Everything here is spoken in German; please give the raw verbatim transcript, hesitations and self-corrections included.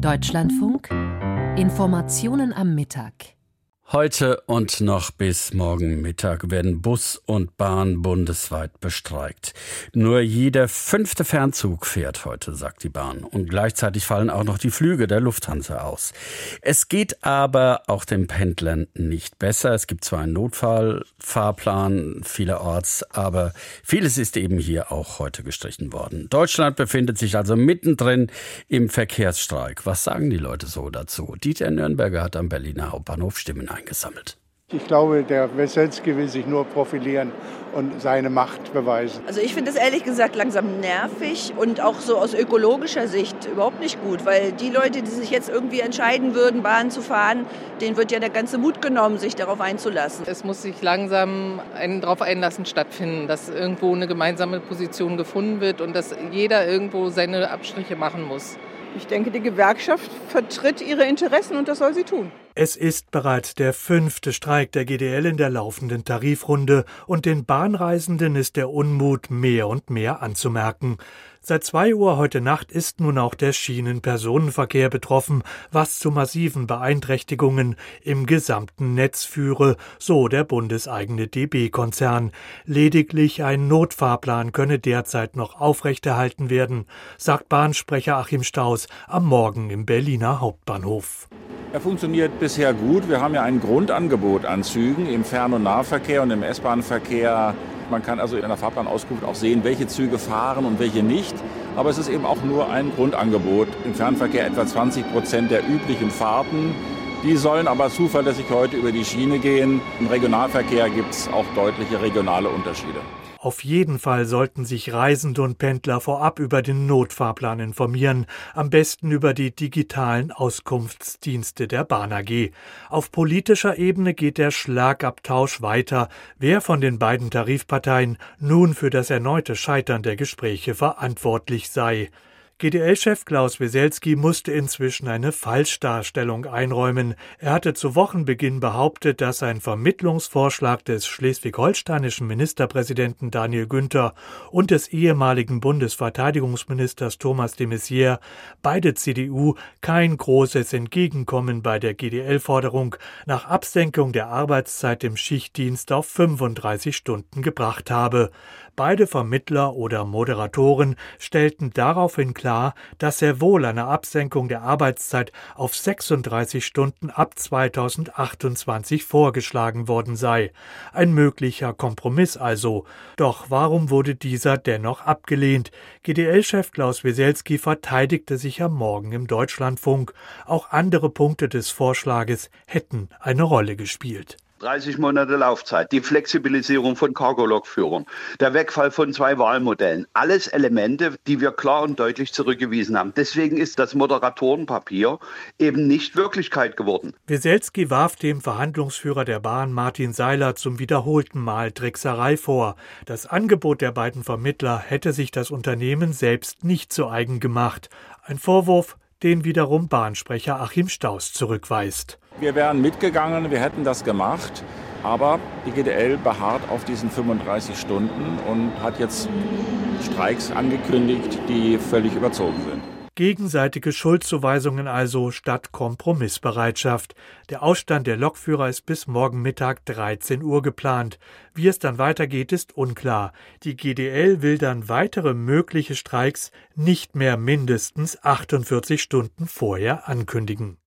Deutschlandfunk Informationen am Mittag. Heute und noch bis morgen Mittag werden Bus und Bahn bundesweit bestreikt. Nur jeder fünfte Fernzug fährt heute, sagt die Bahn. Und gleichzeitig fallen auch noch die Flüge der Lufthansa aus. Es geht aber auch den Pendlern nicht besser. Es gibt zwar einen Notfallfahrplan vielerorts, aber vieles ist eben hier auch heute gestrichen worden. Deutschland befindet sich also mittendrin im Verkehrsstreik. Was sagen die Leute so dazu? Dieter Nürnberger hat am Berliner Hauptbahnhof Stimmen eingesammelt. Ich glaube, der Weselski will sich nur profilieren und seine Macht beweisen. Also ich finde es ehrlich gesagt langsam nervig und auch so aus ökologischer Sicht überhaupt nicht gut, weil die Leute, die sich jetzt irgendwie entscheiden würden, Bahn zu fahren, denen wird ja der ganze Mut genommen, sich darauf einzulassen. Es muss sich langsam ein darauf einlassen stattfinden, dass irgendwo eine gemeinsame Position gefunden wird und dass jeder irgendwo seine Abstriche machen muss. Ich denke, die Gewerkschaft vertritt ihre Interessen und das soll sie tun. Es ist bereits der fünfte Streik der G D L in der laufenden Tarifrunde und den Bahnreisenden ist der Unmut mehr und mehr anzumerken. Seit zwei Uhr heute Nacht ist nun auch der Schienenpersonenverkehr betroffen, was zu massiven Beeinträchtigungen im gesamten Netz führe, so der bundeseigene D B-Konzern. Lediglich ein Notfahrplan könne derzeit noch aufrechterhalten werden, sagt Bahnsprecher Achim Staus am Morgen im Berliner Hauptbahnhof. Er funktioniert bisher gut. Wir haben ja ein Grundangebot an Zügen im Fern- und Nahverkehr und im S-Bahn-Verkehr. Man kann also in einer Fahrplanauskunft auch sehen, welche Züge fahren und welche nicht. Aber es ist eben auch nur ein Grundangebot. Im Fernverkehr etwa zwanzig Prozent der üblichen Fahrten. Die sollen aber zuverlässig heute über die Schiene gehen. Im Regionalverkehr gibt es auch deutliche regionale Unterschiede. Auf jeden Fall sollten sich Reisende und Pendler vorab über den Notfahrplan informieren, am besten über die digitalen Auskunftsdienste der Bahn A G. Auf politischer Ebene geht der Schlagabtausch weiter, wer von den beiden Tarifparteien nun für das erneute Scheitern der Gespräche verantwortlich sei. G D L-Chef Klaus Weselski musste inzwischen eine Falschdarstellung einräumen. Er hatte zu Wochenbeginn behauptet, dass ein Vermittlungsvorschlag des schleswig-holsteinischen Ministerpräsidenten Daniel Günther und des ehemaligen Bundesverteidigungsministers Thomas de Maizière, beide C D U, kein großes Entgegenkommen bei der G D L-Forderung nach Absenkung der Arbeitszeit im Schichtdienst auf fünfunddreißig Stunden gebracht habe. Beide Vermittler oder Moderatoren stellten daraufhin klar, dass sehr wohl eine Absenkung der Arbeitszeit auf sechsunddreißig Stunden ab zweitausendachtundzwanzig vorgeschlagen worden sei. Ein möglicher Kompromiss also. Doch warum wurde dieser dennoch abgelehnt? G D L-Chef Klaus Weselski verteidigte sich am Morgen im Deutschlandfunk. Auch andere Punkte des Vorschlages hätten eine Rolle gespielt. dreißig Monate Laufzeit, die Flexibilisierung von Cargo-Lokführern, der Wegfall von zwei Wahlmodellen. Alles Elemente, die wir klar und deutlich zurückgewiesen haben. Deswegen ist das Moderatorenpapier eben nicht Wirklichkeit geworden. Weselski warf dem Verhandlungsführer der Bahn Martin Seiler zum wiederholten Mal Trickserei vor. Das Angebot der beiden Vermittler hätte sich das Unternehmen selbst nicht zu eigen gemacht. Ein Vorwurf, den wiederum Bahnsprecher Achim Staus zurückweist. Wir wären mitgegangen, wir hätten das gemacht, aber die G D L beharrt auf diesen fünfunddreißig Stunden und hat jetzt Streiks angekündigt, die völlig überzogen sind. Gegenseitige Schuldzuweisungen also statt Kompromissbereitschaft. Der Ausstand der Lokführer ist bis morgen Mittag dreizehn Uhr geplant. Wie es dann weitergeht, ist unklar. Die G D L will dann weitere mögliche Streiks nicht mehr mindestens achtundvierzig Stunden vorher ankündigen.